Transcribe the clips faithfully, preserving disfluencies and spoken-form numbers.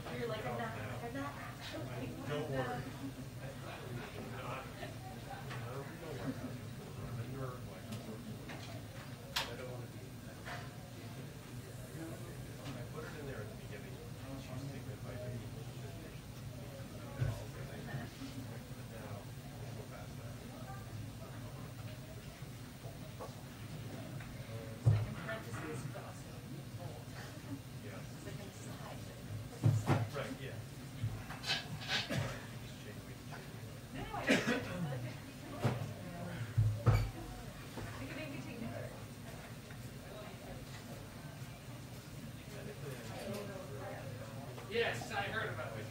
You're like, I'm not, I'm not actually. Don't worry. Yes, I heard about it.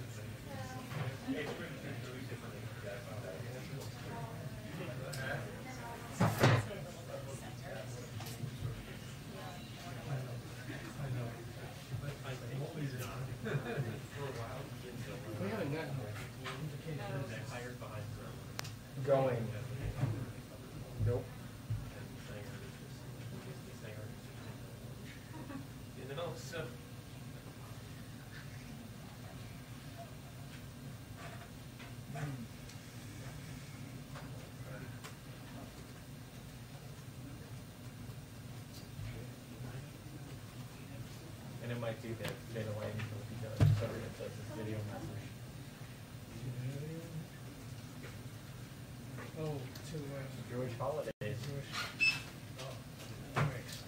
We haven't gotten Going. Nope. You know, so. And it might be that data lighting will be done. Sorry, it does this video message. Oh, to uh, Jewish holidays. Jewish. Oh, thanks.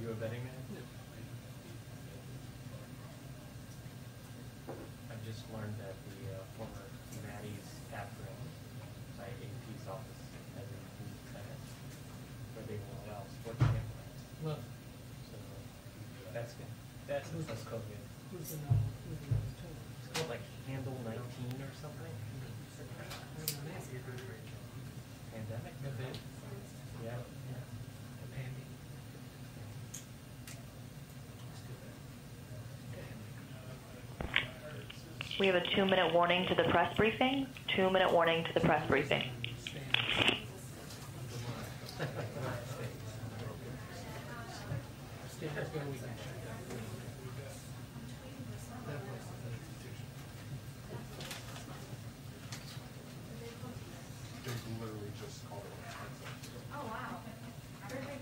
do a vetting manager? I've just learned that the uh, former Maddie's Catherine, my A P's office, has a new tenant where they will allow sports gambling. Well, So that's good. That's that's COVID. who's the number, who's the number two? It's called like Handle nineteen or something. Pandemic. Yeah. Yeah. We have a two-minute warning to the press briefing. Two-minute warning to the press briefing. Stay there for a weekend. They literally just called it. Oh, wow. Perfect.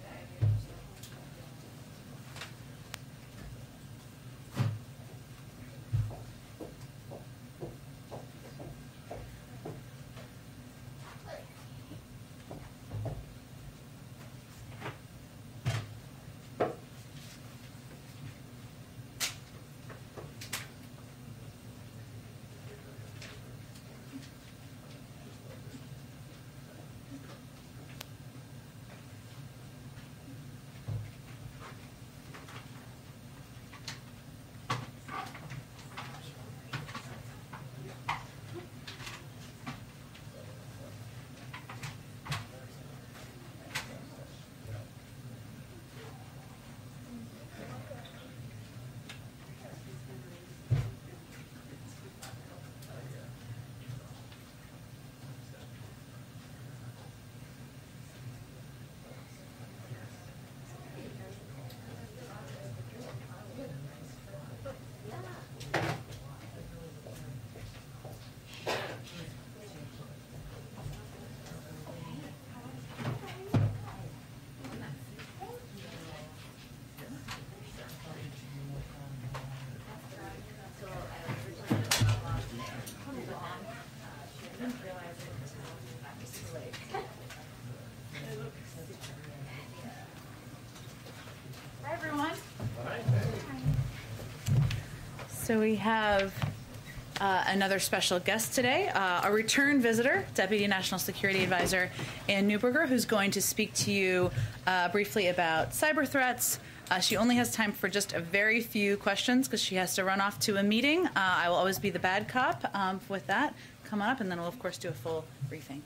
Hi, everyone. So we have uh, another special guest today, uh, a return visitor, Deputy National Security Advisor Ann Neuberger, who's going to speak to you uh, briefly about cyber threats. Uh, she only has time for just a very few questions because she has to run off to a meeting. Uh, I will always be the bad cop um, with that. Come on up, and then we'll, of course, do a full briefing.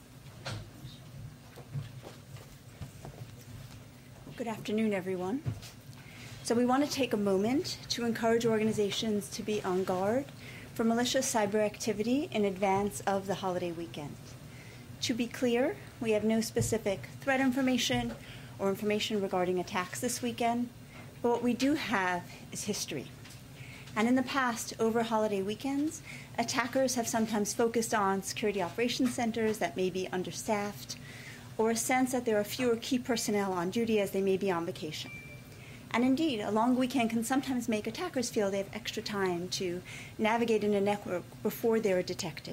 Good afternoon, everyone. So we want to take a moment to encourage organizations to be on guard for malicious cyber activity in advance of the holiday weekend. To be clear, we have no specific threat information or information regarding attacks this weekend, but what we do have is history. And in the past, over holiday weekends, attackers have sometimes focused on security operations centers that may be understaffed, or a sense that there are fewer key personnel on duty as they may be on vacation. And indeed, a long weekend can sometimes make attackers feel they have extra time to navigate in a network before they're detected.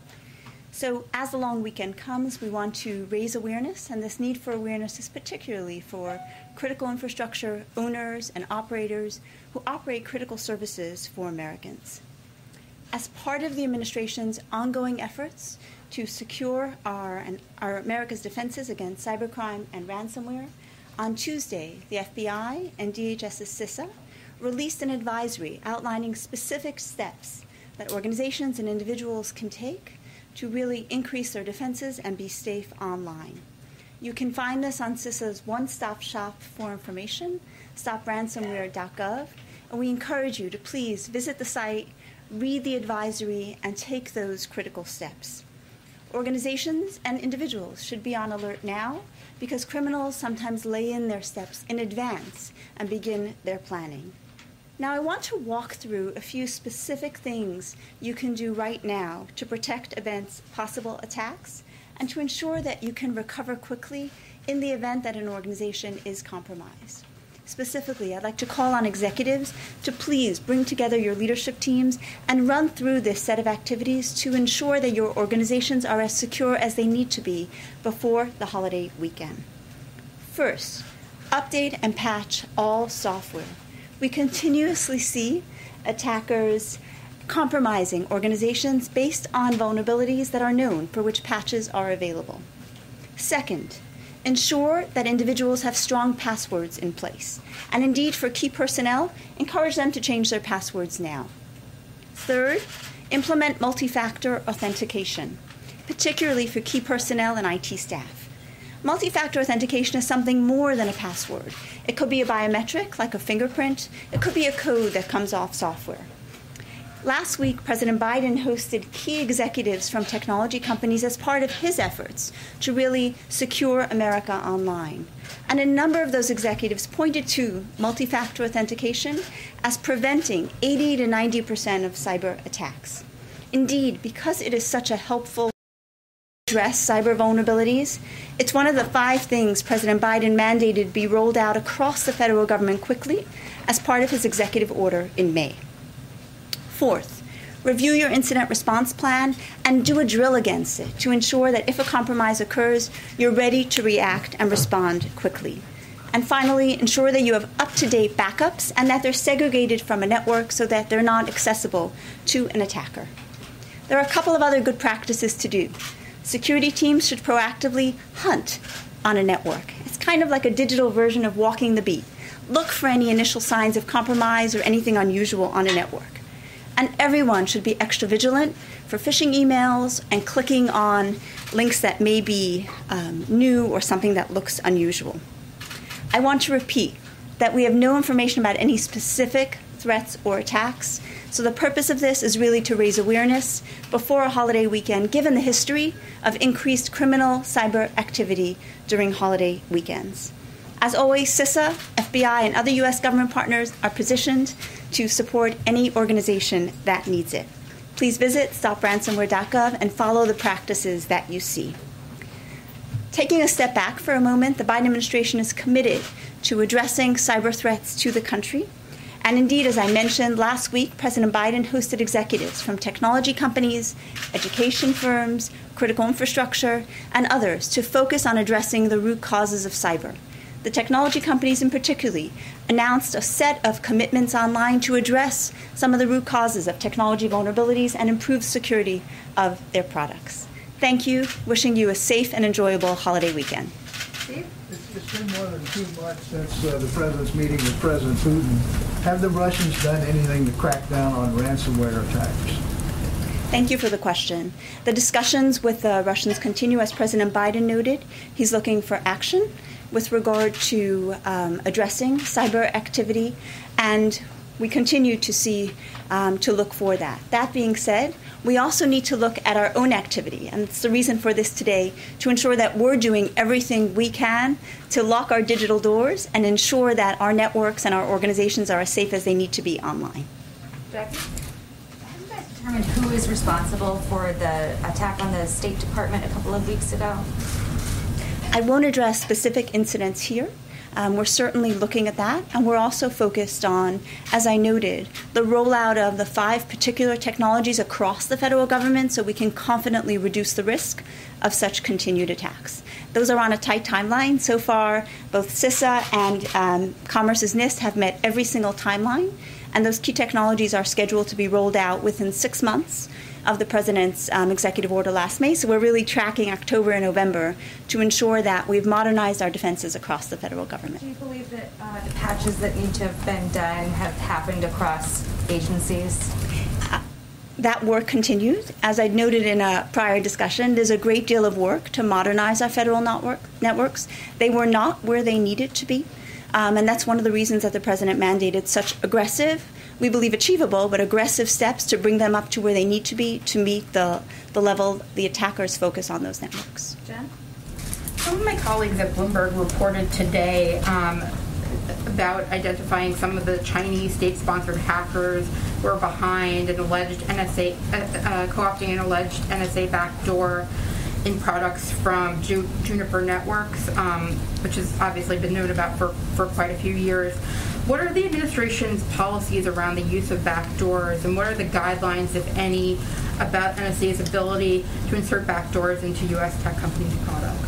So as the long weekend comes, we want to raise awareness, and this need for awareness is particularly for critical infrastructure owners and operators who operate critical services for Americans. As part of the administration's ongoing efforts to secure our, our America's defenses against cybercrime and ransomware, on Tuesday, the F B I and D H S's CISA released an advisory outlining specific steps that organizations and individuals can take to really increase their defenses and be safe online. You can find this on CISA's one-stop shop for information, stop ransomware dot gov, and we encourage you to please visit the site, read the advisory, and take those critical steps. Organizations and individuals should be on alert now because criminals sometimes lay in their steps in advance and begin their planning. Now, I want to walk through a few specific things you can do right now to protect against possible attacks and to ensure that you can recover quickly in the event that an organization is compromised. Specifically, I'd like to call on executives to please bring together your leadership teams and run through this set of activities to ensure that your organizations are as secure as they need to be before the holiday weekend. First, update and patch all software. We continuously see attackers compromising organizations based on vulnerabilities that are known for which patches are available. Second, ensure that individuals have strong passwords in place. And indeed, for key personnel, encourage them to change their passwords now. Third, implement multi-factor authentication, particularly for key personnel and I T staff. Multi-factor authentication is something more than a password. It could be a biometric, like a fingerprint. It could be a code that comes off software. Last week, President Biden hosted key executives from technology companies as part of his efforts to really secure America online. And a number of those executives pointed to multi-factor authentication as preventing eighty to ninety percent of cyber attacks. Indeed, because it is such a helpful address cyber vulnerabilities, it's one of the five things President Biden mandated be rolled out across the federal government quickly as part of his executive order in May. Fourth, review your incident response plan and do a drill against it to ensure that if a compromise occurs, you're ready to react and respond quickly. And finally, ensure that you have up-to-date backups and that they're segregated from a network so that they're not accessible to an attacker. There are a couple of other good practices to do. Security teams should proactively hunt on a network. It's kind of like a digital version of walking the beat. Look for any initial signs of compromise or anything unusual on a network. And everyone should be extra vigilant for phishing emails and clicking on links that may be um, new or something that looks unusual. I want to repeat that we have no information about any specific threats or attacks, so the purpose of this is really to raise awareness before a holiday weekend, given the history of increased criminal cyber activity during holiday weekends. As always, CISA, F B I, and other U S government partners are positioned to support any organization that needs it. Please visit stop ransomware dot gov and follow the practices that you see. Taking a step back for a moment, the Biden administration is committed to addressing cyber threats to the country. And indeed, as I mentioned, last week, President Biden hosted executives from technology companies, education firms, critical infrastructure, and others to focus on addressing the root causes of cyber. The technology companies in particular announced a set of commitments online to address some of the root causes of technology vulnerabilities and improve security of their products. Thank you. Wishing you a safe and enjoyable holiday weekend. Steve? It's, it's been more than two months since uh, the president's meeting with President Putin. Have the Russians done anything to crack down on ransomware attacks? Thank you for the question. The discussions with the Russians continue, as President Biden noted. He's looking for action with regard to um, addressing cyber activity, and we continue to see, um, to look for that. That being said, we also need to look at our own activity, and it's the reason for this today, to ensure that we're doing everything we can to lock our digital doors and ensure that our networks and our organizations are as safe as they need to be online. Jackie? Have you guys determined who is responsible for the attack on the State Department a couple of weeks ago? I won't address specific incidents here. Um, we're certainly looking at that, and we're also focused on, as I noted, the rollout of the five particular technologies across the federal government so we can confidently reduce the risk of such continued attacks. Those are on a tight timeline. So far, both CISA and um, Commerce's NIST have met every single timeline, and those key technologies are scheduled to be rolled out within six months of the President's um, executive order last May. So we're really tracking October and November to ensure that we've modernized our defenses across the federal government. Do you believe that uh, the patches that need to have been done have happened across agencies? Uh, that work continues. As I noted in a prior discussion, there's a great deal of work to modernize our federal network, networks. They were not where they needed to be. Um, and that's one of the reasons that the President mandated such aggressive, we believe achievable, but aggressive steps to bring them up to where they need to be to meet the, the level the attackers focus on those networks. Jen? Some of my colleagues at Bloomberg reported today um, about identifying some of the Chinese state-sponsored hackers who are behind an alleged N S A, uh, uh, co-opting an alleged N S A backdoor in products from Ju- Juniper Networks, um, which has obviously been known about for, for quite a few years. What are the administration's policies around the use of backdoors, and what are the guidelines, if any, about N S A's ability to insert backdoors into U S tech companies' products?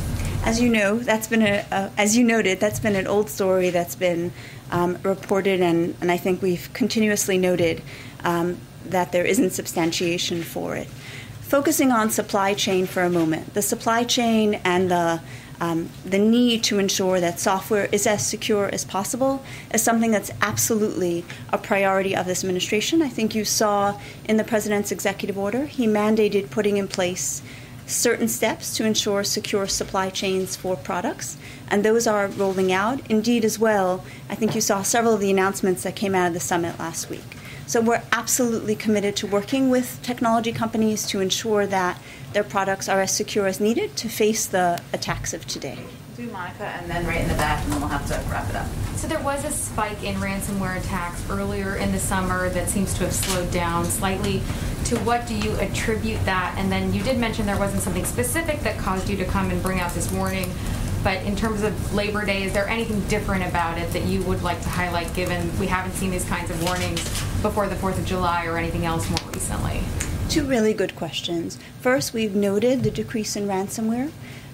As you know, that's been a, a as you noted, that's been an old story that's been um, reported, and, and I think we've continuously noted um, that there isn't substantiation for it. Focusing on supply chain for a moment, the supply chain and the um, the need to ensure that software is as secure as possible is something that's absolutely a priority of this administration. I think you saw in the President's executive order, he mandated putting in place certain steps to ensure secure supply chains for products, and those are rolling out. Indeed, as well, I think you saw several of the announcements that came out of the summit last week. So we're absolutely committed to working with technology companies to ensure that their products are as secure as needed to face the attacks of today. Do Monica, and then right in the back, and then we'll have to wrap it up. So there was a spike in ransomware attacks earlier in the summer that seems to have slowed down slightly. To what do you attribute that? And then you did mention there wasn't something specific that caused you to come and bring out this warning. But in terms of Labor Day, is there anything different about it that you would like to highlight, given we haven't seen these kinds of warnings before the fourth of July or anything else more recently? Two really good questions. First, we've noted the decrease in ransomware.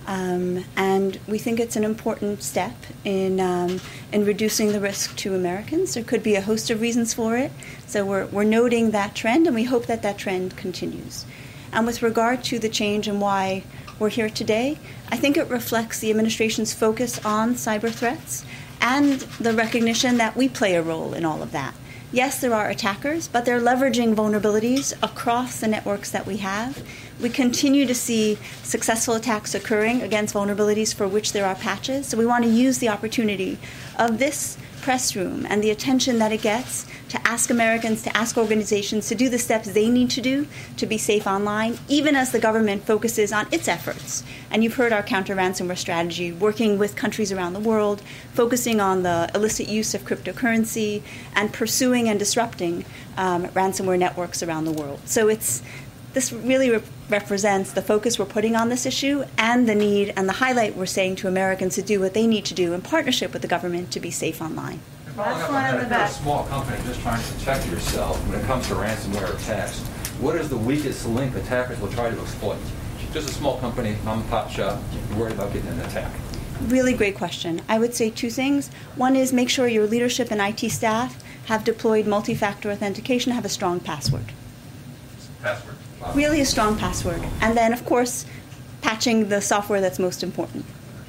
Um, and we think it's an important step in um, in reducing the risk to Americans. There could be a host of reasons for it, so we're we're noting that trend, and we hope that that trend continues. And with regard to the change and why we're here today, I think it reflects the administration's focus on cyber threats and the recognition that we play a role in all of that. Yes, there are attackers, but they're leveraging vulnerabilities across the networks that we have. We continue to see successful attacks occurring against vulnerabilities for which there are patches. So we want to use the opportunity of this press room and the attention that it gets to ask Americans, to ask organizations to do the steps they need to do to be safe online, even as the government focuses on its efforts. And you've heard our counter-ransomware strategy, working with countries around the world, focusing on the illicit use of cryptocurrency, and pursuing and disrupting um, ransomware networks around the world. So it's this really re- represents the focus we're putting on this issue and the need and the highlight we're saying to Americans to do what they need to do in partnership with the government to be safe online. Last one in the back. If you're a small company just trying to protect yourself when it comes to ransomware attacks, what is the weakest link attackers will try to exploit? Just a small company, mom and pop shop, you're worried about getting an attack. Really great question. I would say two things. One is make sure your leadership and I T staff have deployed multi-factor authentication, have a strong password. Password. Wow. Really a strong password. And then, of course, patching the software that's most important.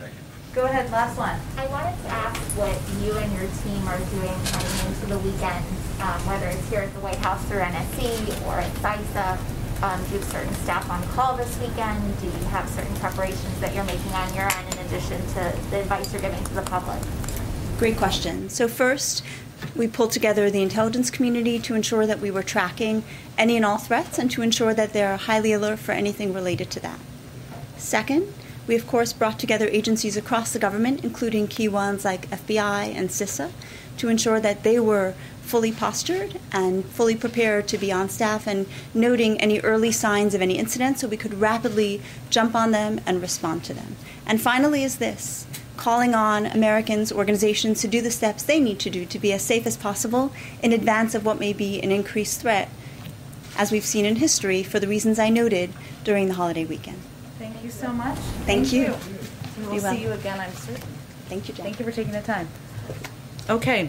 Go ahead, last one. I wanted to ask what you and your team are doing heading into the weekend, um, whether it's here at the White House through N S C or at CISA. Um, do you have certain staff on call this weekend? Do you have certain preparations that you're making on your end in addition to the advice you're giving to the public? Great question. So first, we pulled together the intelligence community to ensure that we were tracking any and all threats and to ensure that they're highly alert for anything related to that. Second, we, of course, brought together agencies across the government, including key ones like F B I and CISA, to ensure that they were fully postured and fully prepared to be on staff and noting any early signs of any incident so we could rapidly jump on them and respond to them. And finally is this, calling on Americans, organizations to do the steps they need to do to be as safe as possible in advance of what may be an increased threat, as we've seen in history for the reasons I noted during the holiday weekend. Thank you so much. Thank, Thank you. you. We will Be well. see you again, I'm certain. Thank you, Jen. Thank you for taking the time. Okay.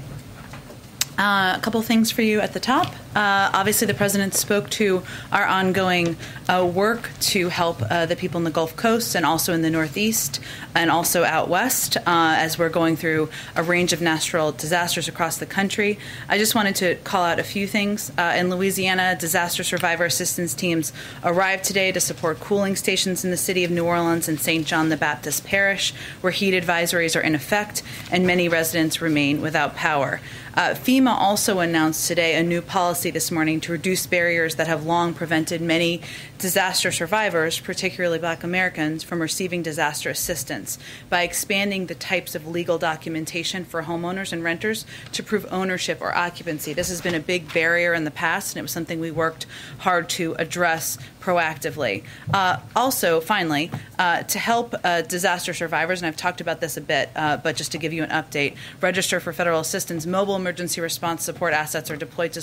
Uh, a couple things for you at the top. Uh, obviously, the President spoke to our ongoing uh, work to help uh, the people in the Gulf Coast and also in the Northeast and also out west uh, as we're going through a range of natural disasters across the country. I just wanted to call out a few things. Uh, in Louisiana, disaster survivor assistance teams arrived today to support cooling stations in the city of New Orleans and Saint John the Baptist Parish, where heat advisories are in effect and many residents remain without power. Uh, FEMA also announced today a new policy this morning to reduce barriers that have long prevented many disaster survivors, particularly Black Americans, from receiving disaster assistance by expanding the types of legal documentation for homeowners and renters to prove ownership or occupancy. This has been a big barrier in the past, and it was something we worked hard to address proactively. Uh, also, finally, uh, to help uh, disaster survivors, and I've talked about this a bit, uh, but just to give you an update, Register for Federal Assistance mobile emergency response support assets are deployed to support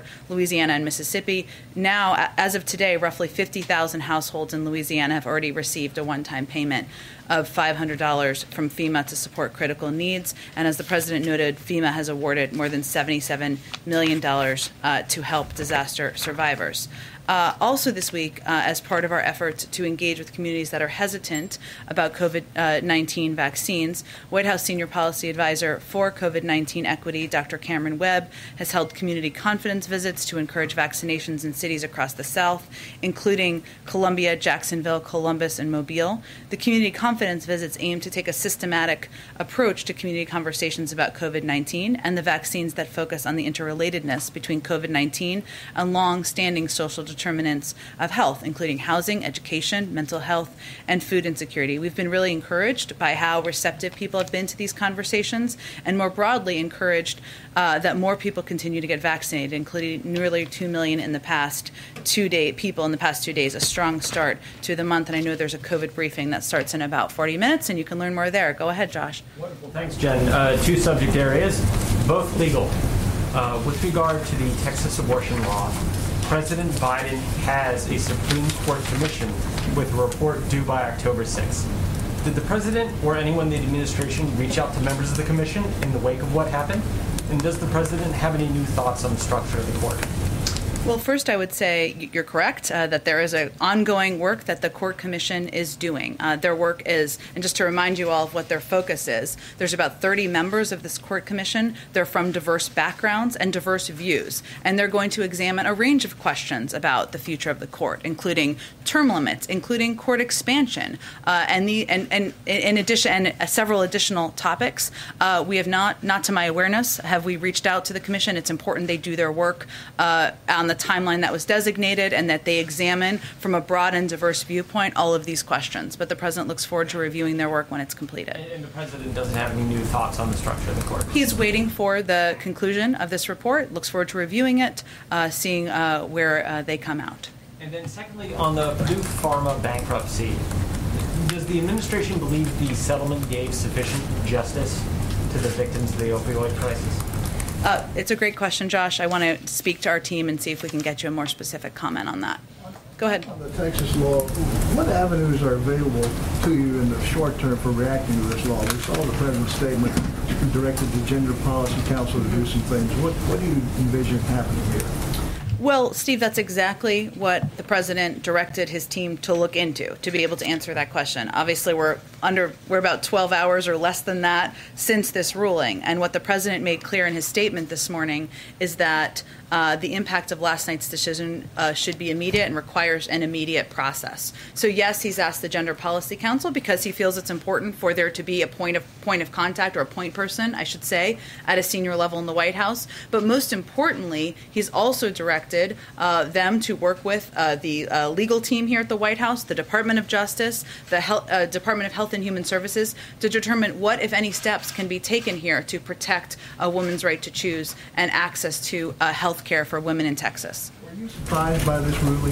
Louisiana, and Mississippi. Now, as of today, roughly fifty thousand households in Louisiana have already received a one-time payment of five hundred dollars from FEMA to support critical needs. And as the President noted, FEMA has awarded more than seventy-seven million dollars uh, to help disaster survivors. Uh, also this week, uh, as part of our efforts to engage with communities that are hesitant about COVID nineteen vaccines, White House Senior Policy Advisor for COVID nineteen Equity, Doctor Cameron Webb, has held community confidence visits to encourage vaccinations in cities across the South, including Columbia, Jacksonville, Columbus, and Mobile. The community confidence visits aim to take a systematic approach to community conversations about COVID nineteen and the vaccines that focus on the interrelatedness between COVID nineteen and long-standing social determinants of health, including housing, education, mental health, and food insecurity. We've been really encouraged by how receptive people have been to these conversations, and more broadly encouraged uh, that more people continue to get vaccinated, including nearly two million in the past two day people in the past two days. A strong start to the month, and I know there's a COVID briefing that starts in about forty minutes, and you can learn more there. Go ahead, Josh. Wonderful. Thanks, Jen. Uh, two subject areas, both legal. Uh, with regard to the Texas abortion law, President Biden has a Supreme Court commission with a report due by October sixth. Did the President or anyone in the administration reach out to members of the commission in the wake of what happened? And does the President have any new thoughts on the structure of the court? Well, first, I would say you're correct uh, that there is an ongoing work that the Court Commission is doing. Uh, their work is, and just to remind you all of what their focus is, there's about thirty members of this Court Commission. They're from diverse backgrounds and diverse views, and they're going to examine a range of questions about the future of the court, including term limits, including court expansion, uh, and the and, and in addition, and uh, several additional topics. Uh, we have not, not to my awareness, have we reached out to the Commission. It's important they do their work uh, on the timeline that was designated and that they examine from a broad and diverse viewpoint all of these questions. But the President looks forward to reviewing their work when it's completed. And, and the President doesn't have any new thoughts on the structure of the court? He's waiting for the conclusion of this report, looks forward to reviewing it, uh, seeing uh, where uh, they come out. And then secondly, on the Purdue Pharma bankruptcy, does the administration believe the settlement gave sufficient justice to the victims of the opioid crisis? Uh, it's a great question, Josh. I want to speak to our team and see if we can get you a more specific comment on that. Go ahead. On the Texas law, what avenues are available to you in the short term for reacting to this law? We saw the President's statement directed the Gender Policy Council to do some things. What, what do you envision happening here? Well, Steve, that's exactly what the President directed his team to look into, to be able to answer that question. Obviously, we're under we're about twelve hours or less than that since this ruling, and what the President made clear in his statement this morning is that uh, the impact of last night's decision uh, should be immediate and requires an immediate process. So yes, he's asked the Gender Policy Council because he feels it's important for there to be a point of point of contact, or a point person, I should say, at a senior level in the White House. But most importantly, he's also directed uh, them to work with uh, the uh, legal team here at the White House, the Department of Justice, the Health, uh, Department of Health and Human Services, to determine what, if any, steps can be taken here to protect a woman's right to choose and access to uh, health care for women in Texas. Were you surprised by this ruling?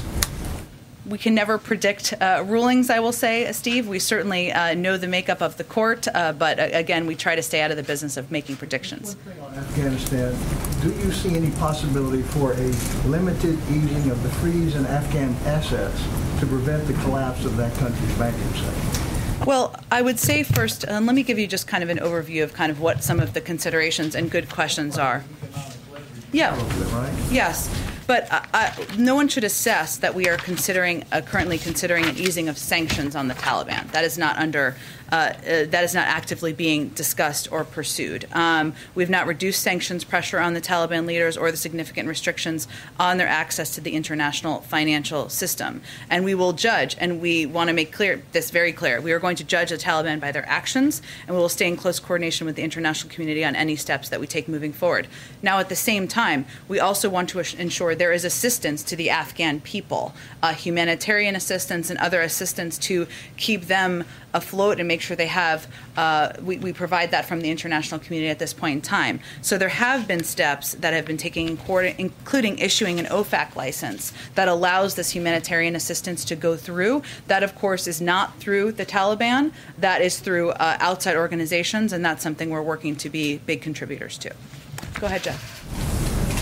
We can never predict uh, rulings, I will say, Steve. We certainly uh, know the makeup of the court, uh, but uh, again, we try to stay out of the business of making predictions. One thing on Afghanistan, do you see any possibility for a limited easing of the freeze in Afghan assets to prevent the collapse of that country's banking sector? Well, I would say first, um, let me give you just kind of an overview of kind of what some of the considerations and good questions are. Yeah. Right? Yes. But uh, uh, no one should assess that we are considering, uh, currently considering an easing of sanctions on the Taliban. That is not under, uh, uh, that is not actively being discussed or pursued. Um, we've not reduced sanctions pressure on the Taliban leaders or the significant restrictions on their access to the international financial system. And we will judge, and we want to make clear this very clear. We are going to judge the Taliban by their actions, and we will stay in close coordination with the international community on any steps that we take moving forward. Now, at the same time, we also want to ensure there is assistance to the Afghan people, uh, humanitarian assistance and other assistance to keep them afloat and make sure they have, uh, we, we provide that from the international community at this point in time. So there have been steps that have been taken in court, including issuing an O FAC license that allows this humanitarian assistance to go through. That, of course, is not through the Taliban. That is through uh, outside organizations, and that's something we're working to be big contributors to. Go ahead, Jeff.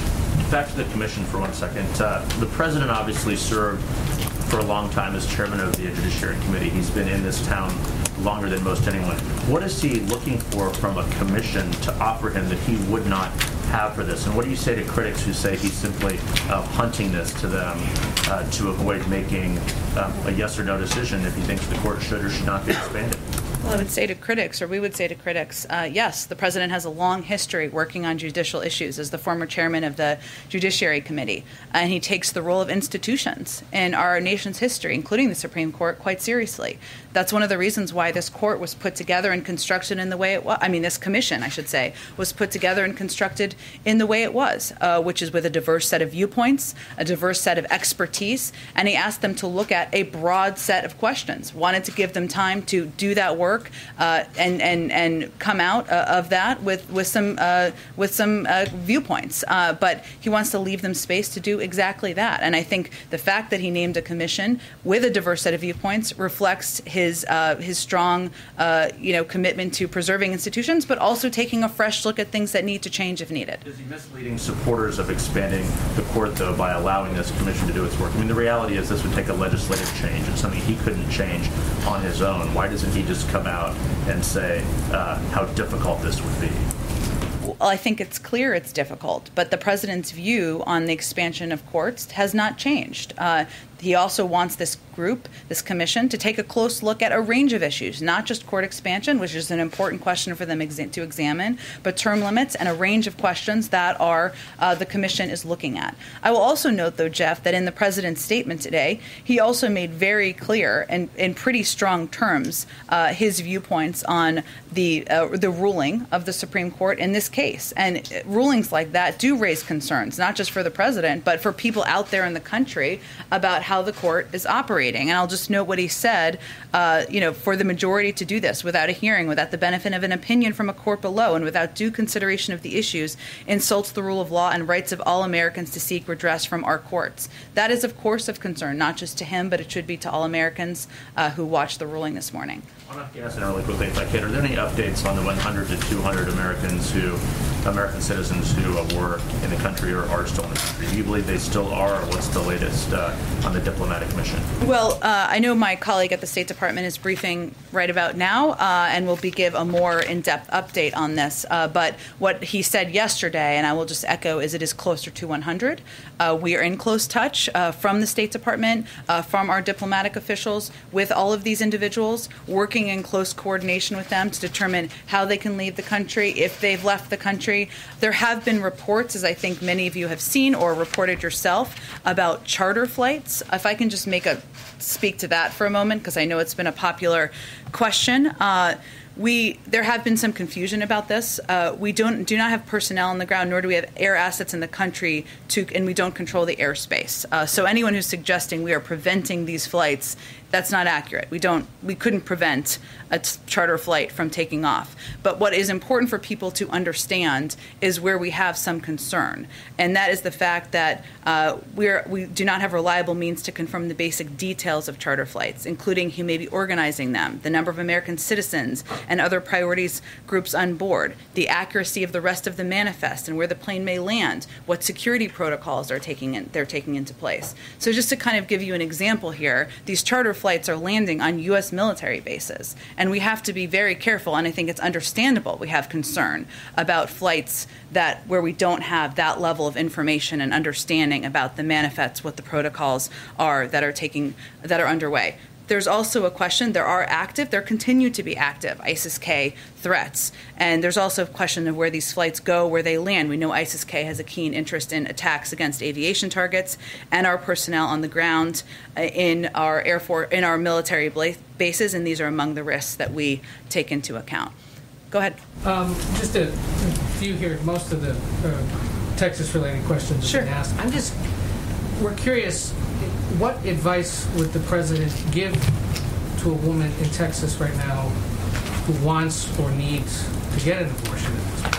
back to the commission for one second. Uh, the president obviously served for a long time as chairman of the Judiciary Committee. He's been in this town longer than most anyone. What is he looking for from a commission to offer him that he would not have for this? And what do you say to critics who say he's simply uh, punting this to them uh, to avoid making um, a yes or no decision if he thinks the court should or should not be expanded? Well, I would say to critics, or we would say to critics, uh, yes, the president has a long history working on judicial issues as the former chairman of the Judiciary Committee, and he takes the role of institutions in our nation's history, including the Supreme Court, quite seriously. That's one of the reasons why this court was put together and constructed in the way it was. I mean, this commission, I should say, was put together and constructed in the way it was, uh, which is with a diverse set of viewpoints, a diverse set of expertise, and he asked them to look at a broad set of questions, wanted to give them time to do that work uh, and, and, and come out uh, of that with, with some, uh, with some uh, viewpoints. Uh, but he wants to leave them space to do exactly that. And I think the fact that he named a commission with a diverse set of viewpoints reflects his His, uh, his strong, uh, you know, commitment to preserving institutions, but also taking a fresh look at things that need to change if needed. Is he misleading supporters of expanding the court, though, by allowing this commission to do its work? I mean, the reality is this would take a legislative change. It's something he couldn't change on his own. Why doesn't he just come out and say uh, how difficult this would be? Well, I think it's clear it's difficult, but the president's view on the expansion of courts has not changed. Uh, He also wants this group, this commission, to take a close look at a range of issues, not just court expansion, which is an important question for them exa- to examine, but term limits and a range of questions that are uh, the commission is looking at. I will also note, though, Jeff, that in the president's statement today, he also made very clear and in pretty strong terms uh, his viewpoints on the uh, the ruling of the Supreme Court in this case. And rulings like that do raise concerns, not just for the president, but for people out there in the country about how the court is operating. And I'll just note what he said, uh, you know, for the majority to do this without a hearing, without the benefit of an opinion from a court below, and without due consideration of the issues, insults the rule of law and rights of all Americans to seek redress from our courts. That is, of course, of concern, not just to him, but it should be to all Americans uh, who watched the ruling this morning. On Afghanistan, really quickly, if I can, are there any updates on the one hundred to two hundred Americans who, American citizens who uh, were in the country or are still in the country? Do you believe they still are, or what's the latest uh, on the diplomatic mission? Well, uh, I know my colleague at the State Department is briefing right about now, uh, and will be give a more in-depth update on this. Uh, but what he said yesterday, and I will just echo, is it is closer to one hundred. Uh, we are in close touch uh, from the State Department, uh, from our diplomatic officials, with all of these individuals, working in close coordination with them to determine how they can leave the country, if they've left the country. There have been reports, as I think many of you have seen or reported yourself, about charter flights. If I can just make a speak to that for a moment, because I know it's been a popular question. Uh, We there have been some confusion about this. Uh, we don't do not have personnel on the ground, nor do we have air assets in the country to, and we don't control the airspace. Uh, so anyone who's suggesting we are preventing these flights, that's not accurate. We don't. We couldn't prevent a t- charter flight from taking off. But what is important for people to understand is where we have some concern, and that is the fact that uh, we're we do not have reliable means to confirm the basic details of charter flights, including who may be organizing them, the number of American citizens and other priorities groups on board, the accuracy of the rest of the manifest and where the plane may land, what security protocols are taking in, they're taking into place. So just to kind of give you an example here, these charter flights are landing on U S military bases, and we have to be very careful, and I think it's understandable we have concern about flights that where we don't have that level of information and understanding about the manifests, what the protocols are that are taking that are underway. There's also a question, there are active, there continue to be active ISIS-K threats. And there's also a question of where these flights go, where they land. We know ISIS-K has a keen interest in attacks against aviation targets, and our personnel on the ground in our Air Force, in our military bases, and these are among the risks that we take into account. Go ahead. Um, just a, a few here, most of the uh, Texas-related questions have sure. been asked. I'm just, we're curious, what advice would the president give to a woman in Texas right now who wants or needs to get an abortion?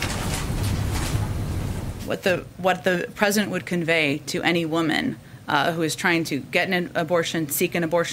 What the what the president would convey to any woman uh, who is trying to get an abortion, seek an abortion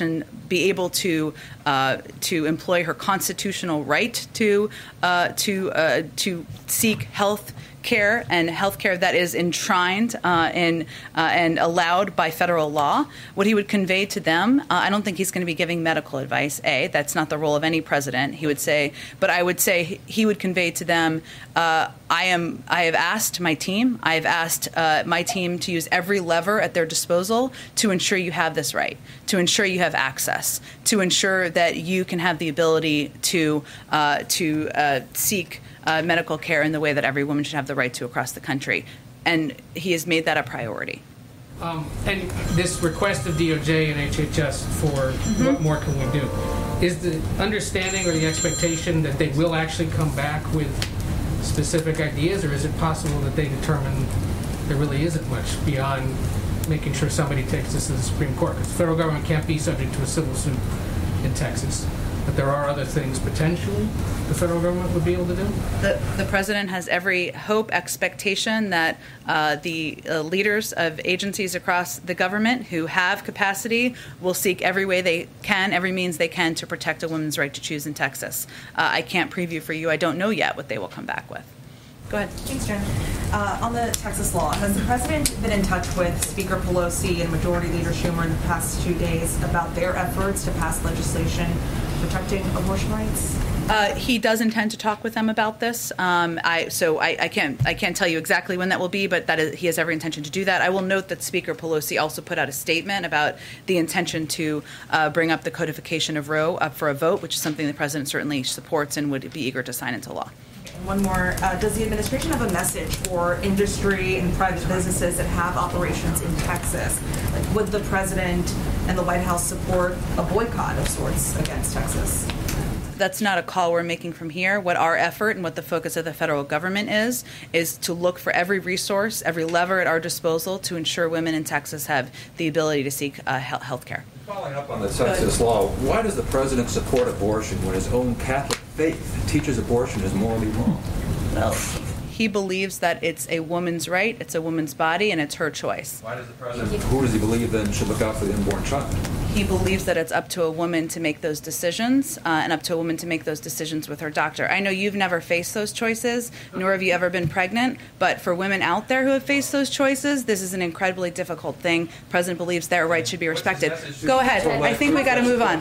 be able to uh, to employ her constitutional right to uh, to uh, to seek health care and health care that is enshrined uh, in, uh, and allowed by federal law. What he would convey to them, uh, I don't think he's going to be giving medical advice, A, that's not the role of any president. He would say, but I would say he would convey to them, uh, I am. I have asked my team, I have asked uh, my team to use every lever at their disposal to ensure you have this right, to ensure you have access, to ensure that you can have the ability to, uh, to uh, seek Uh, medical care in the way that every woman should have the right to across the country. And he has made that a priority. Um, and this request of D O J and H H S for mm-hmm. what more can we do, is the understanding or the expectation that they will actually come back with specific ideas, or is it possible that they determine there really isn't much beyond making sure somebody takes this to the Supreme Court? Because the federal government can't be subject to a civil suit in Texas. But there are other things potentially the federal government would be able to do? The, the president has every hope, expectation that uh, the uh, leaders of agencies across the government who have capacity will seek every way they can, every means they can to protect a woman's right to choose in Texas. Uh, I can't preview for you. I don't know yet what they will come back with. Go ahead. Thanks, Jen. Uh, on the Texas law, has the president been in touch with Speaker Pelosi and Majority Leader Schumer in the past two days about their efforts to pass legislation protecting abortion rights? Uh, he does intend to talk with them about this. Um, I, so I, I can't I can't tell you exactly when that will be, but that is, he has every intention to do that. I will note that Speaker Pelosi also put out a statement about the intention to uh, bring up the codification of Roe up for a vote, which is something the president certainly supports and would be eager to sign into law. One more. Uh, does the administration have a message for industry and private businesses that have operations in Texas? Like, would the president and the White House support a boycott of sorts against Texas? That's not a call we're making from here. What our effort and what the focus of the federal government is, is to look for every resource, every lever at our disposal to ensure women in Texas have the ability to seek uh, health care. Following up on the Texas law, why does the president support abortion when his own Catholic faith teaches abortion is morally wrong? Well, he believes that it's a woman's right, it's a woman's body, and it's her choice. Why does the president, who does he believe then should look out for the unborn child? He believes that it's up to a woman to make those decisions, uh, and up to a woman to make those decisions with her doctor. I know you've never faced those choices, nor have you ever been pregnant, but for women out there who have faced those choices, this is an incredibly difficult thing. The president believes their rights should be respected. Go ahead. I think we got to move on.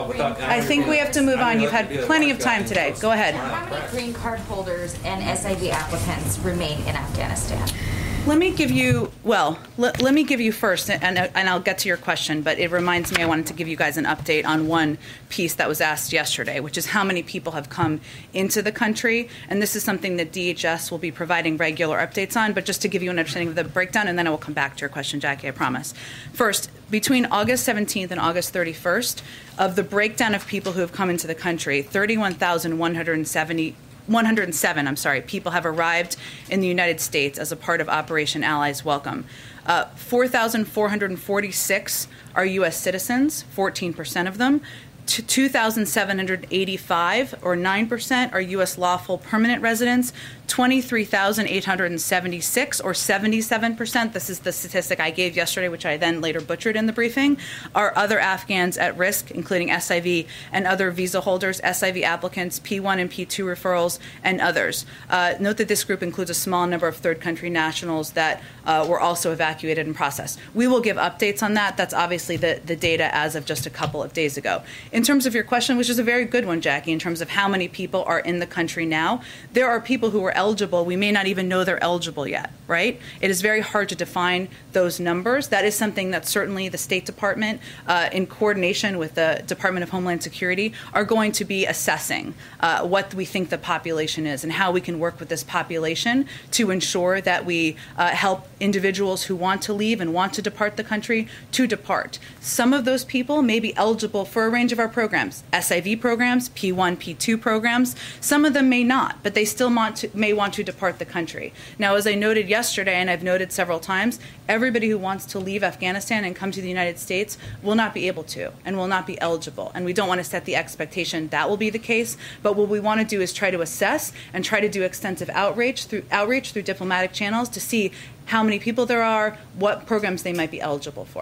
I think we have to move on. You've had plenty of time today. Go ahead. How many green card holders and S I V applicants remain in Afghanistan? Let me give you, well, let, let me give you first, and, and I'll get to your question, but it reminds me I wanted to give you guys an update on one piece that was asked yesterday, which is how many people have come into the country. And this is something that D H S will be providing regular updates on, but just to give you an understanding of the breakdown, and then I will come back to your question, Jackie, I promise. First, between August seventeenth and August thirty-first, of the breakdown of people who have come into the country, thirty-one thousand one hundred seventy one hundred seven, I'm sorry, people have arrived in the United States as a part of Operation Allies Welcome. Uh, four thousand four hundred forty-six are U S citizens, fourteen percent of them. two thousand seven hundred eighty-five, or nine percent, are U S lawful permanent residents. twenty-three thousand eight hundred seventy-six, or seventy-seven percent, this is the statistic I gave yesterday, which I then later butchered in the briefing, are other Afghans at risk, including S I V and other visa holders, S I V applicants, P one and P two referrals, and others. Uh, note that this group includes a small number of third country nationals that uh, were also evacuated and processed. We will give updates on that. That's obviously the, the data as of just a couple of days ago. In terms of your question, which is a very good one, Jackie, in terms of how many people are in the country now, there are people who are eligible. We may not even know they're eligible yet, right? It is very hard to define those numbers. That is something that certainly the State Department, uh, in coordination with the Department of Homeland Security, are going to be assessing uh, what we think the population is and how we can work with this population to ensure that we uh, help individuals who want to leave and want to depart the country to depart. Some of those people may be eligible for a range of our programs, S I V programs, P one, P two programs. Some of them may not, but they still want to, may want to depart the country. Now, as I noted yesterday, and I've noted several times, everybody who wants to leave Afghanistan and come to the United States will not be able to and will not be eligible. And we don't want to set the expectation that will be the case, but what we want to do is try to assess and try to do extensive outreach through outreach through diplomatic channels to see how many people there are, what programs they might be eligible for.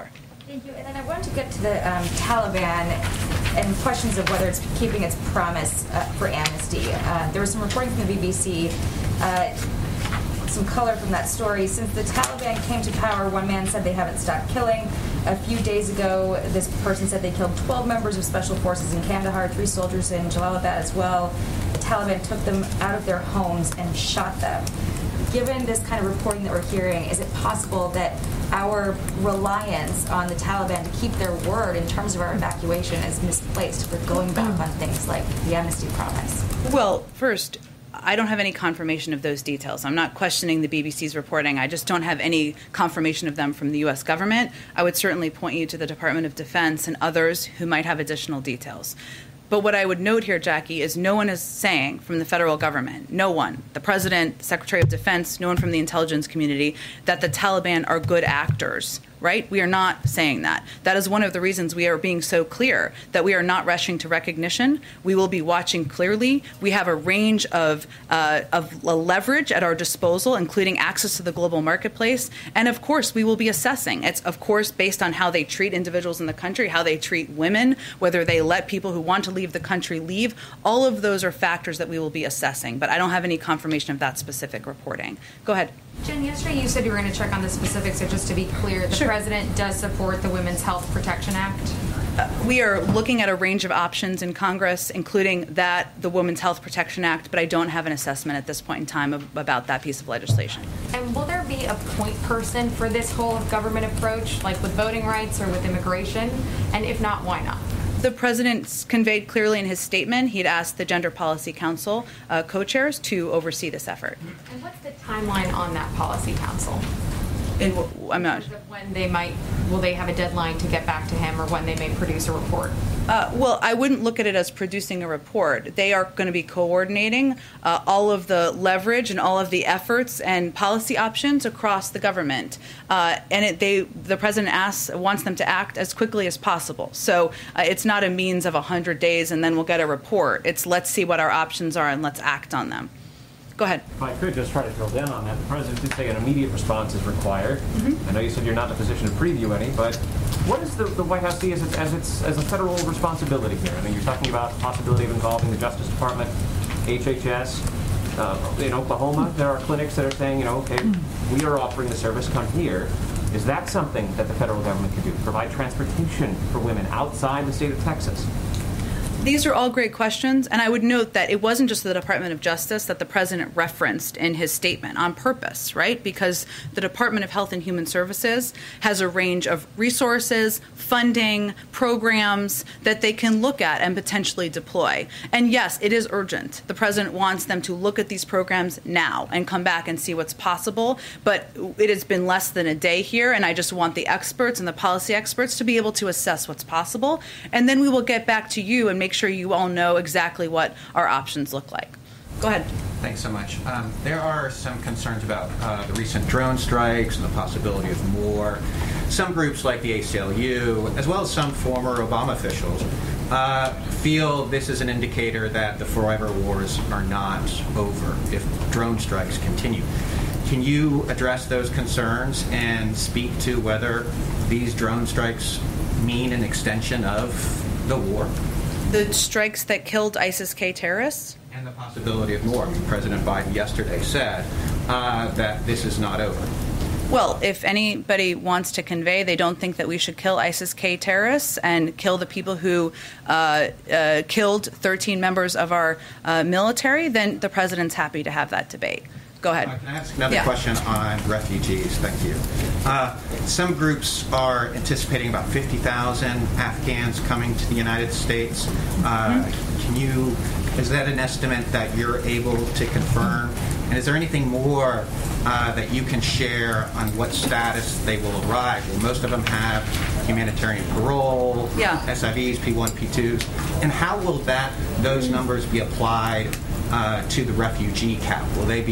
Thank you. And then I wanted to get to the um, Taliban and questions of whether it's keeping its promise uh, for amnesty. Uh, there was some reporting from the B B C, uh, some color from that story. Since the Taliban came to power, one man said they haven't stopped killing. A few days ago, this person said they killed twelve members of special forces in Kandahar, three soldiers in Jalalabad as well. The Taliban took them out of their homes and shot them. Given this kind of reporting that we're hearing, is it possible that our reliance on the Taliban to keep their word in terms of our evacuation is misplaced for going back on things like the amnesty promise? Well, first, I don't have any confirmation of those details. I'm not questioning the B B C's reporting. I just don't have any confirmation of them from the U S government. I would certainly point you to the Department of Defense and others who might have additional details. But what I would note here, Jackie, is no one is saying from the federal government, no one, the president, Secretary of Defense, no one from the intelligence community, that the Taliban are good actors, right? We are not saying that. That is one of the reasons we are being so clear that we are not rushing to recognition. We will be watching clearly. We have a range of, uh, of leverage at our disposal, including access to the global marketplace. And of course, we will be assessing. It's, of course, based on how they treat individuals in the country, how they treat women, whether they let people who want to leave the country leave. All of those are factors that we will be assessing. But I don't have any confirmation of that specific reporting. Go ahead. Jen, yesterday you said you were going to check on the specifics, so just to be clear, the Sure. president does support the Women's Health Protection Act? Uh, we are looking at a range of options in Congress, including that, the Women's Health Protection Act, but I don't have an assessment at this point in time of, about that piece of legislation. And will there be a point person for this whole of government approach, like with voting rights or with immigration? And if not, why not? The president conveyed clearly in his statement he'd asked the Gender Policy Council uh, co-chairs to oversee this effort. And what's the timeline on that policy council? In, I'm not. When they might, will they have a deadline to get back to him, or when they may produce a report? Uh, well, I wouldn't look at it as producing a report. They are going to be coordinating uh, all of the leverage and all of the efforts and policy options across the government. Uh, and it, they, the president asks, wants them to act as quickly as possible. So uh, it's not a means of one hundred days and then we'll get a report. It's let's see what our options are and let's act on them. Go ahead. If I could just try to drill down on that, the president did say an immediate response is required. Mm-hmm. I know you said you're not in a position to preview any, but what does the, the White House see as, it, as its as a federal responsibility here? I mean, you're talking about the possibility of involving the Justice Department, H H S. Uh, in Oklahoma, there are clinics that are saying, you know, okay, we are offering the service, come here. Is that something that the federal government can do? Provide transportation for women outside the state of Texas? These are all great questions, and I would note that it wasn't just the Department of Justice that the president referenced in his statement on purpose, right? Because the Department of Health and Human Services has a range of resources, funding, programs that they can look at and potentially deploy. And yes, it is urgent. The president wants them to look at these programs now and come back and see what's possible, but it has been less than a day here, and I just want the experts and the policy experts to be able to assess what's possible, and then we will get back to you and make sure you all know exactly what our options look like. Go ahead. Thanks so much. Um, there are some concerns about uh, the recent drone strikes and the possibility of more. Some groups like the A C L U, as well as some former Obama officials, uh, feel this is an indicator that the forever wars are not over if drone strikes continue. Can you address those concerns and speak to whether these drone strikes mean an extension of the war? The strikes that killed ISIS-K terrorists? And the possibility of more. I mean, President Biden yesterday said uh, that this is not over. Well, if anybody wants to convey they don't think that we should kill ISIS-K terrorists and kill the people who uh, uh, killed thirteen members of our uh, military, then the president's happy to have that debate. Go ahead. Uh, can I ask another yeah. question on refugees? Thank you. Uh, some groups are anticipating about fifty thousand Afghans coming to the United States. Uh, mm-hmm. Can you, is that an estimate that you're able to confirm? And is there anything more uh, that you can share on what status they will arrive? Will most of them have humanitarian parole, yeah. S I Vs, P one, P twos? And how will that those numbers be applied Uh, to the refugee cap? Will they be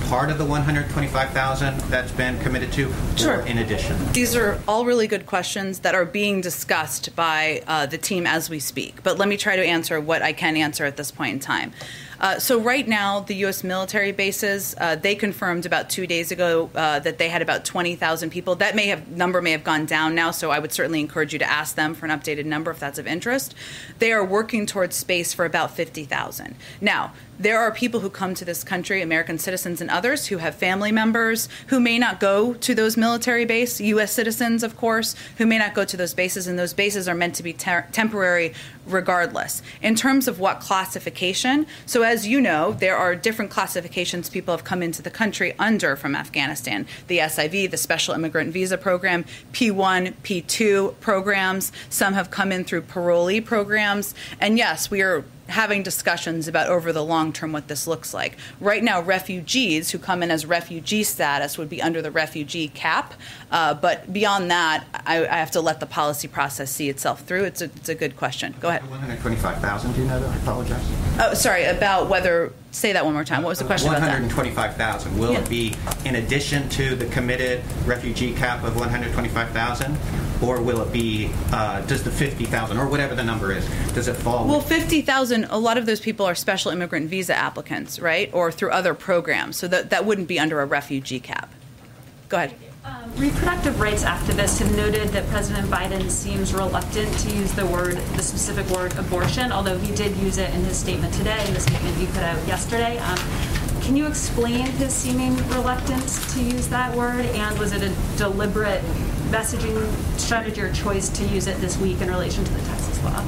part of the one hundred twenty-five thousand that's been committed to, Sure. or in addition? These are all really good questions that are being discussed by uh, the team as we speak. But let me try to answer what I can answer at this point in time. Uh, so right now, the U S military bases, uh, they confirmed about two days ago uh, that they had about twenty thousand people. That may have number may have gone down now, so I would certainly encourage you to ask them for an updated number if that's of interest. They are working towards space for about fifty thousand. Now, there are people who come to this country, American citizens and others, who have family members who may not go to those military bases, U S citizens, of course, who may not go to those bases, and those bases are meant to be ter- temporary regardless. In terms of what classification, so as you know, there are different classifications people have come into the country under from Afghanistan. The S I V, the Special Immigrant Visa Program, P one, P two programs. Some have come in through parolee programs. And yes, we are having discussions about over the long term what this looks like. Right now, refugees who come in as refugee status would be under the refugee cap. Uh, but beyond that, I, I have to let the policy process see itself through. It's a, it's a good question. Go ahead. one hundred twenty-five thousand, do you know that? I apologize. Oh, sorry, about whether, say that one more time. What was the question about that? one hundred twenty-five thousand. Will Yeah. it be in addition to the committed refugee cap of one hundred twenty-five thousand? Or will it be, uh, does the fifty thousand, or whatever the number is, does it fall? Well, fifty thousand, a lot of those people are special immigrant visa applicants, right? Or through other programs. So that, that wouldn't be under a refugee cap. Go ahead. Um, reproductive rights activists have noted that President Biden seems reluctant to use the word, the specific word abortion, although he did use it in his statement today, in the statement he put out yesterday. Um, can you explain his seeming reluctance to use that word, and was it a deliberate messaging strategy or choice to use it this week in relation to the Texas law?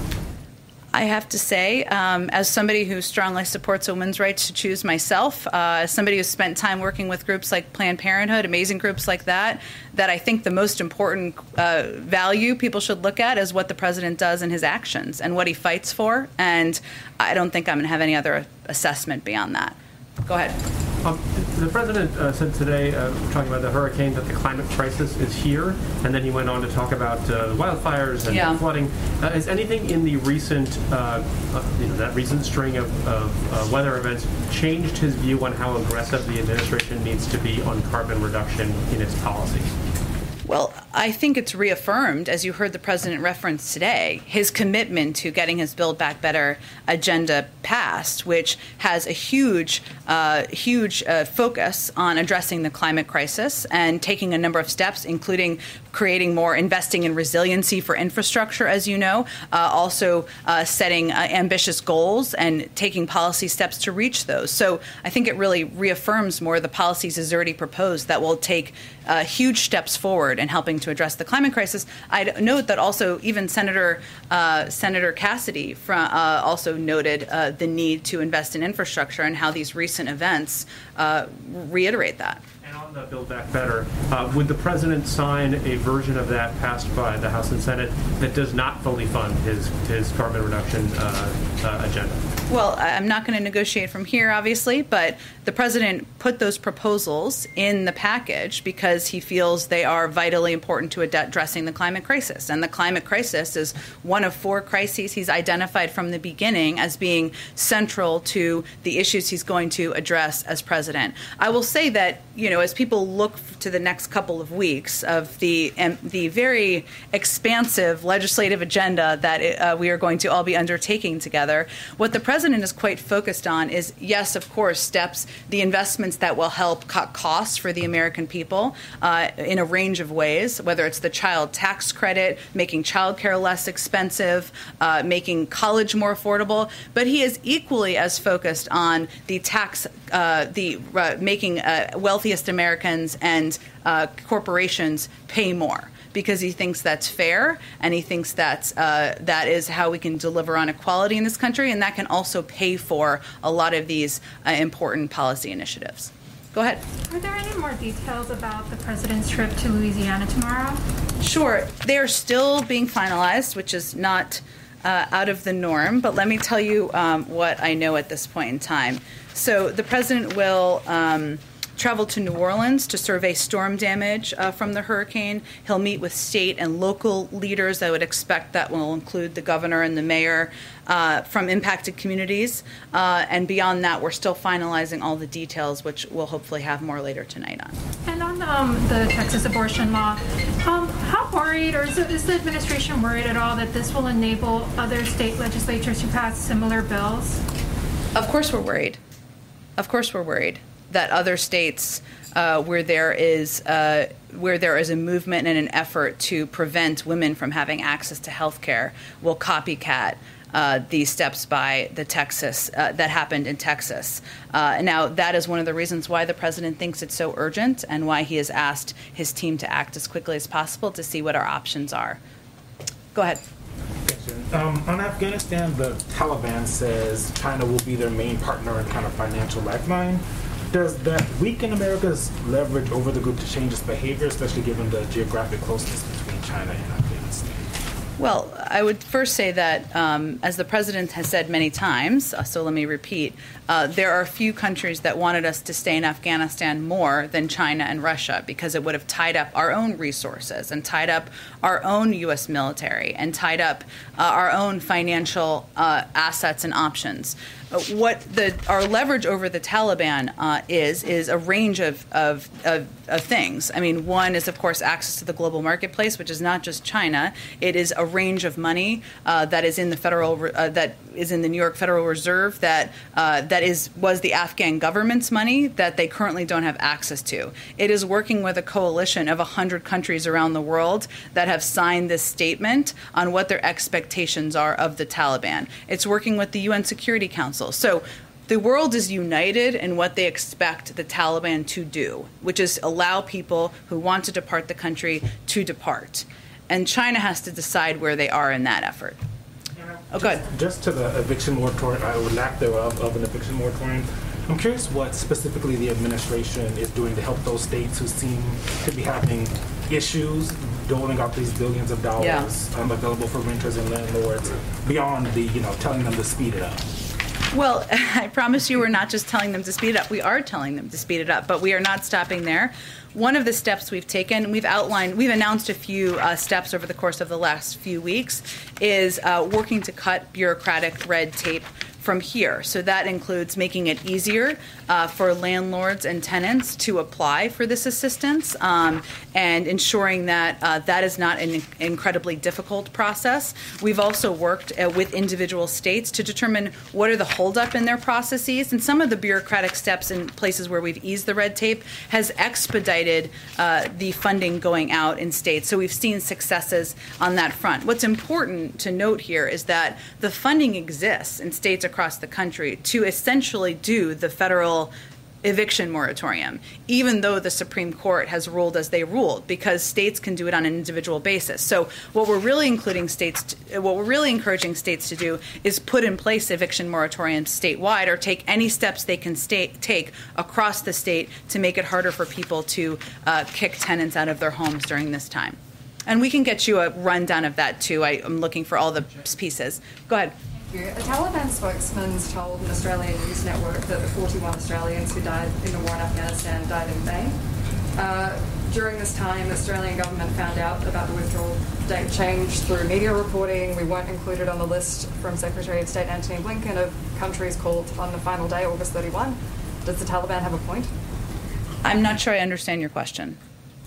I have to say, um, as somebody who strongly supports women's rights to choose myself, uh, as somebody who's spent time working with groups like Planned Parenthood, amazing groups like that, that I think the most important uh, value people should look at is what the president does in his actions and what he fights for. And I don't think I'm going to have any other assessment beyond that. Go ahead. Um, the president uh, said today, uh, talking about the hurricane, that the climate crisis is here, and then he went on to talk about uh, the wildfires and Yeah. the flooding. Uh, is anything in the recent, uh, uh, you know, that recent string of, of uh, weather events changed his view on how aggressive the administration needs to be on carbon reduction in its policy? Well, I think it's reaffirmed, as you heard the president reference today, his commitment to getting his Build Back Better agenda passed, which has a huge, uh, huge uh, focus on addressing the climate crisis and taking a number of steps, including creating more, investing in resiliency for infrastructure, as you know, uh, also uh, setting uh, ambitious goals and taking policy steps to reach those. So I think it really reaffirms more the policies he's already proposed that will take uh, huge steps forward in helping to address the climate crisis. I'd note that also even Senator uh, Senator Cassidy from, uh, also noted uh, the need to invest in infrastructure and how these recent events uh, reiterate that. And on the Build Back Better, uh, would the president sign a version of that passed by the House and Senate that does not fully fund his his carbon reduction uh, uh, agenda? Well, I'm not going to negotiate from here, obviously, but the president put those proposals in the package because he feels they are vitally important to ad- addressing the climate crisis. And the climate crisis is one of four crises he's identified from the beginning as being central to the issues he's going to address as president. I will say that, you know, as people look to the next couple of weeks of the um, the very expansive legislative agenda that uh, we are going to all be undertaking together, what the president is quite focused on is, yes, of course, steps, the investments that will help cut costs for the American people uh, in a range of ways, whether it's the child tax credit, making childcare less expensive, uh, making college more affordable. But he is equally as focused on the tax, uh, the uh, making uh, wealthiest Americans and uh, corporations pay more, because he thinks that's fair, and he thinks that's, uh, that is how we can deliver on equality in this country, and that can also pay for a lot of these uh, important policy initiatives. Go ahead. Are there any more details about the president's trip to Louisiana tomorrow? Sure. They are still being finalized, which is not uh, out of the norm, but let me tell you um, what I know at this point in time. So the president will um, travel to New Orleans to survey storm damage uh, from the hurricane. He'll meet with state and local leaders. I would expect that will include the governor and the mayor uh, from impacted communities. Uh, and beyond that, we're still finalizing all the details, which we'll hopefully have more later tonight on. And on um, the Texas abortion law, um, how worried, or is, it, is the administration worried at all that this will enable other state legislatures to pass similar bills? Of course we're worried. Of course we're worried that other states uh, where there is uh, where there is a movement and an effort to prevent women from having access to health care will copycat uh, these steps by the Texas uh, that happened in Texas. Uh, now, that is one of the reasons why the president thinks it's so urgent and why he has asked his team to act as quickly as possible to see what our options are. Go ahead. Um, on Afghanistan, the Taliban says China will be their main partner and kind of financial lifeline. Does that weaken America's leverage over the group to change its behavior, especially given the geographic closeness between China and Afghanistan? Well, I would first say that, um, as the president has said many times, uh, so let me repeat, uh, there are a few countries that wanted us to stay in Afghanistan more than China and Russia because it would have tied up our own resources and tied up our own U S military and tied up uh, our own financial uh, assets and options. Uh, what the our leverage over the Taliban uh, is is a range of, of, of, of things. I mean, one is, of course, access to the global marketplace, which is not just China. It is a range of money uh, that is in the federal uh, that is in the New York Federal Reserve that uh, that is was the Afghan government's money that they currently don't have access to. It is working with a coalition of one hundred countries around the world that have signed this statement on what their expectations are of the Taliban. It's working with the U N Security Council. So the world is united in what they expect the Taliban to do, which is allow people who want to depart the country to depart. And China has to decide where they are in that effort. Oh, go ahead. Just to the eviction moratorium, or lack thereof of an eviction moratorium, I'm curious what specifically the administration is doing to help those states who seem to be having issues doling out these billions of dollars yeah. um, available for renters and landlords beyond the, you know, telling them to speed it up. Well, I promise you we're not just telling them to speed it up. We are telling them to speed it up, but we are not stopping there. One of the steps we've taken, we've outlined, we've announced a few uh, steps over the course of the last few weeks, is uh, working to cut bureaucratic red tape from here. So that includes making it easier uh, for landlords and tenants to apply for this assistance um, and ensuring that uh, that is not an incredibly difficult process. We've also worked uh, with individual states to determine what are the holdup in their processes, and some of the bureaucratic steps in places where we've eased the red tape has expedited uh, the funding going out in states. So we've seen successes on that front. What's important to note here is that the funding exists in states across the country to essentially do the federal eviction moratorium, even though the Supreme Court has ruled as they ruled, because states can do it on an individual basis. So what we're really including states, to, what we're really encouraging states to do is put in place eviction moratoriums statewide, or take any steps they can state, take across the state to make it harder for people to uh, kick tenants out of their homes during this time. And we can get you a rundown of that too. I, I'm looking for all the pieces. Go ahead. A Taliban spokesman told an Australian news network that the forty-one Australians who died in the war in Afghanistan died in vain. Uh, during this time, the Australian government found out about the withdrawal date change through media reporting. We weren't included on the list from Secretary of State Antony Blinken of countries called on the final day, August thirty-first. Does the Taliban have a point? I'm not sure I understand your question.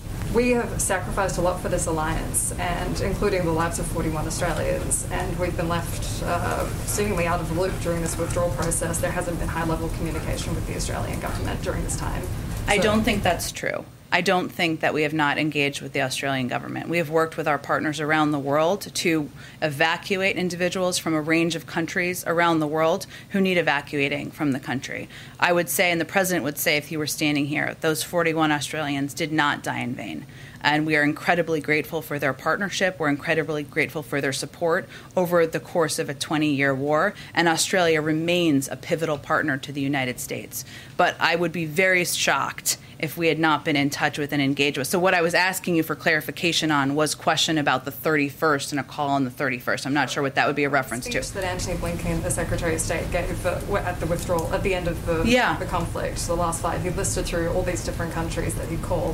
We have sacrificed a lot for this alliance, and including the lives of forty-one Australians, and we've been left uh, seemingly out of the loop during this withdrawal process. There hasn't been high-level communication with the Australian government during this time. I So- don't think that's true. I don't think that we have not engaged with the Australian government. We have worked with our partners around the world to evacuate individuals from a range of countries around the world who need evacuating from the country. I would say, and the president would say if he were standing here, those forty-one Australians did not die in vain. And we are incredibly grateful for their partnership. We're incredibly grateful for their support over the course of a twenty-year war. And Australia remains a pivotal partner to the United States. But I would be very shocked if we had not been in touch with and engaged with. So what I was asking you for clarification on was question about the thirty-first and a call on the thirty-first. I'm not sure what that would be a reference to. The speech that Antony Blinken, the Secretary of State, gave uh, at the withdrawal, at the end of the, yeah. the conflict, the last slide, he listed through all these different countries that he called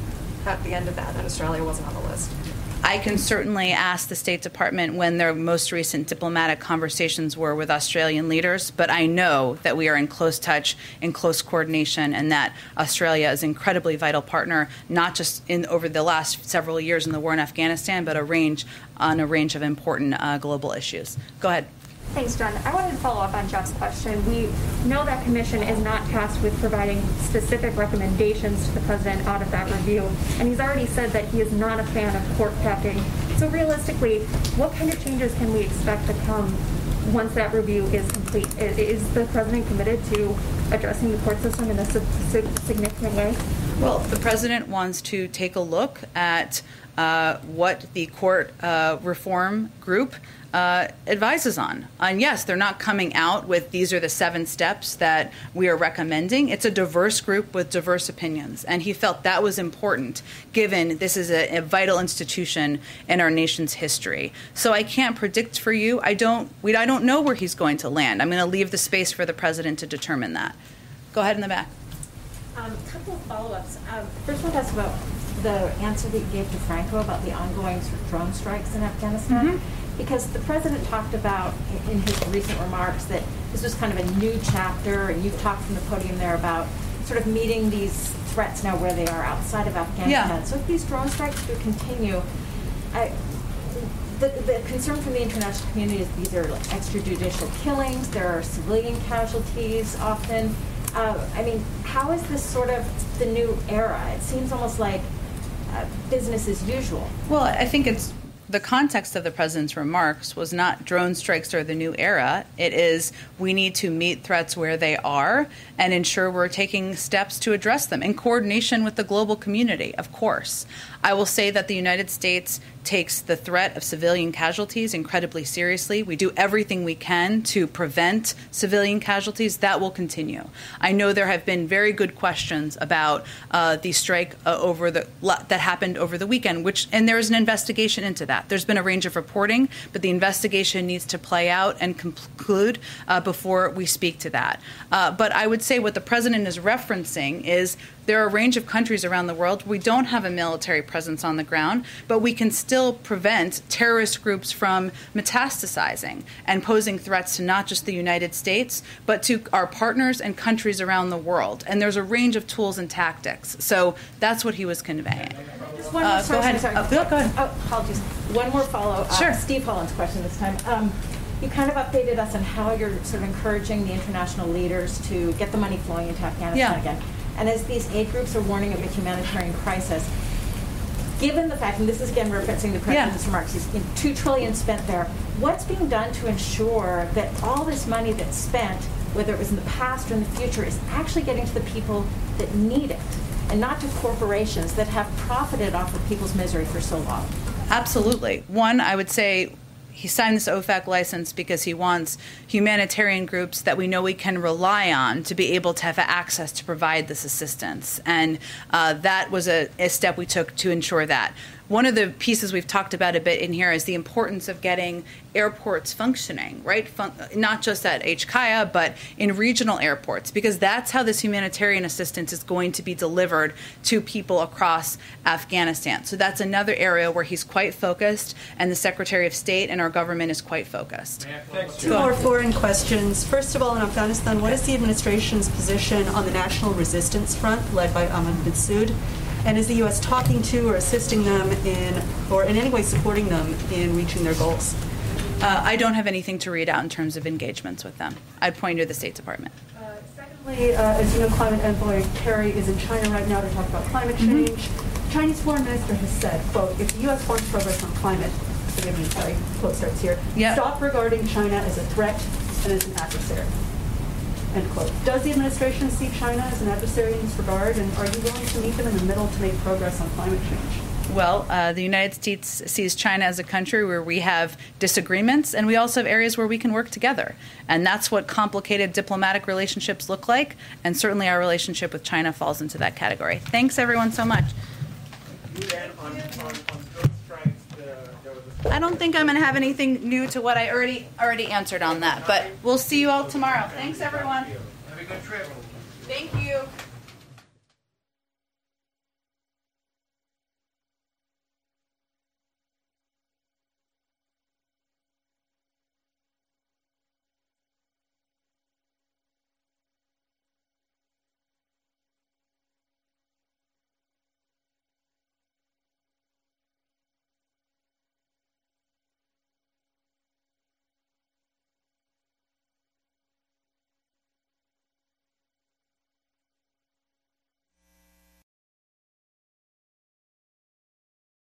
at the end of that, and Australia wasn't on the list. I can certainly ask the State Department when their most recent diplomatic conversations were with Australian leaders, but I know that we are in close touch, in close coordination, and that Australia is an incredibly vital partner, not just in over the last several years in the war in Afghanistan, but a range on a range of important uh, global issues. Go ahead. Thanks, John. I wanted to follow up on Jeff's question. We know that commission is not tasked with providing specific recommendations to the president out of that review, and he's already said that he is not a fan of court packing. So realistically, what kind of changes can we expect to come once that review is complete? Is, is the president committed to addressing the court system in a significant way? Well, the president wants to take a look at uh, what the court uh, reform group Uh, advises on. And yes, they're not coming out with these are the seven steps that we are recommending. It's a diverse group with diverse opinions. And he felt that was important given this is a, a vital institution in our nation's history. So I can't predict for you. I don't, we, I don't know where he's going to land. I'm going to leave the space for the president to determine that. Go ahead in the back. A um, couple of follow-ups. Um, first one talks about the answer that you gave to Franco about the ongoing sort of drone strikes in Afghanistan. Mm-hmm. Because the president talked about in his recent remarks that this was kind of a new chapter, and you've talked from the podium there about sort of meeting these threats now where they are outside of Afghanistan. Yeah. So if these drone strikes do continue, I, the, the concern from the international community is these are like extrajudicial killings, there are civilian casualties often. Uh, I mean, how is this sort of the new era? It seems almost like uh, business as usual. Well, I think it's the context of the president's remarks was not drone strikes are the new era. It is we need to meet threats where they are and ensure we're taking steps to address them in coordination with the global community, of course. I will say that the United States takes the threat of civilian casualties incredibly seriously. We do everything we can to prevent civilian casualties. That will continue. I know there have been very good questions about uh, the strike uh, over the that happened over the weekend, which and there is an investigation into that. There's been a range of reporting, but the investigation needs to play out and conclude uh, before we speak to that. Uh, but I would say what the president is referencing is there are a range of countries around the world where we don't have a military presence on the ground, but we can still prevent terrorist groups from metastasizing and posing threats to not just the United States, but to our partners and countries around the world. And there's a range of tools and tactics. So that's what he was conveying. Just one more, uh, sorry, go ahead. Sorry, Oh, sorry. go ahead. Oh, apologies. One more follow. Uh, Sure. Steve Holland's question this time. Um, you kind of updated us on how you're sort of encouraging the international leaders to get the money flowing into Afghanistan Yeah. again. And as these aid groups are warning of a humanitarian crisis, given the fact, and this is again referencing the president's yeah. remarks, he's in two trillion dollars spent there. What's being done to ensure that all this money that's spent, whether it was in the past or in the future, is actually getting to the people that need it, and not to corporations that have profited off of people's misery for so long? Absolutely. One, I would say he signed this O F A C license because he wants humanitarian groups that we know we can rely on to be able to have access to provide this assistance. And uh, that was a, a step we took to ensure that. One of the pieces we've talked about a bit in here is the importance of getting airports functioning, right? Fun- not just at H K I A, but in regional airports, because that's how this humanitarian assistance is going to be delivered to people across Afghanistan. So that's another area where he's quite focused, and the Secretary of State and our government is quite focused. Two more foreign questions. First of all, in Afghanistan, what is the administration's position on the National Resistance Front led by Ahmad Massoud? And is the U S talking to or assisting them in, or in any way supporting them in reaching their goals? Uh, I don't have anything to read out in terms of engagements with them. I'd point you to the State Department. Uh, secondly, uh, as you know, climate envoy Kerry is in China right now to talk about climate change. Mm-hmm. The Chinese foreign minister has said, quote, if the U S wants progress on climate, forgive me, sorry, quote starts here, yep. stop regarding China as a threat and as an adversary. End quote. Does the administration see China as an adversary in this regard, and are you willing to meet them in the middle to make progress on climate change? Well, uh, the United States sees China as a country where we have disagreements, and we also have areas where we can work together. And that's what complicated diplomatic relationships look like, and certainly our relationship with China falls into that category. Thanks, everyone, so much. I don't think I'm going to have anything new to what I already already answered on that, but we'll see you all tomorrow. Thanks, everyone. Have a good trip. Thank you.